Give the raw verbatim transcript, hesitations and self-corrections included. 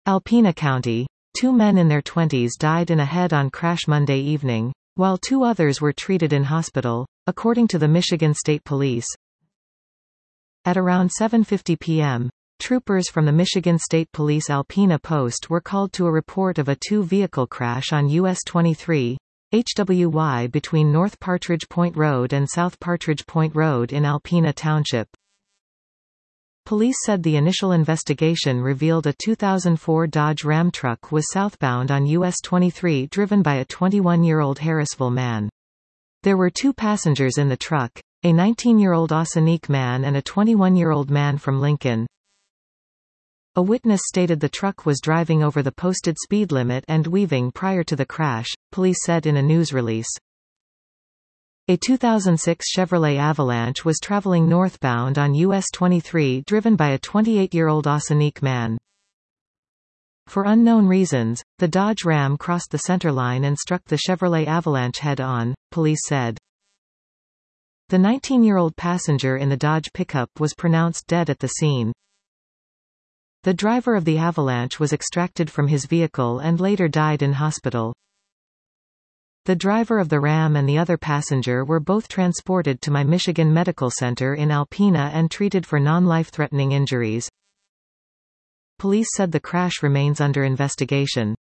Alpena County. Two men in their twenties died in a head-on crash Monday evening, while two others were treated in hospital, according to the Michigan State Police. At around seven fifty p m, troopers from the Michigan State Police Alpena Post were called to a report of a two-vehicle crash on U S twenty-three, H W Y between North Partridge Point Road and South Partridge Point Road in Alpena Township. Police said the initial investigation revealed a two thousand four Dodge Ram truck was southbound on U S twenty-three driven by a twenty-one-year-old Harrisville man. There were two passengers in the truck, a nineteen-year-old Ossining man and a twenty-one-year-old man from Lincoln. A witness stated the truck was driving over the posted speed limit and weaving prior to the crash, police said in a news release. A two thousand six Chevrolet Avalanche was traveling northbound on U S twenty-three driven by a twenty-eight-year-old Ossining man. For unknown reasons, the Dodge Ram crossed the centerline and struck the Chevrolet Avalanche head-on, police said. The nineteen-year-old passenger in the Dodge pickup was pronounced dead at the scene. The driver of the Avalanche was extracted from his vehicle and later died in hospital. The driver of the Ram and the other passenger were both transported to my Michigan Medical Center in Alpena and treated for non-life-threatening injuries. Police said the crash remains under investigation.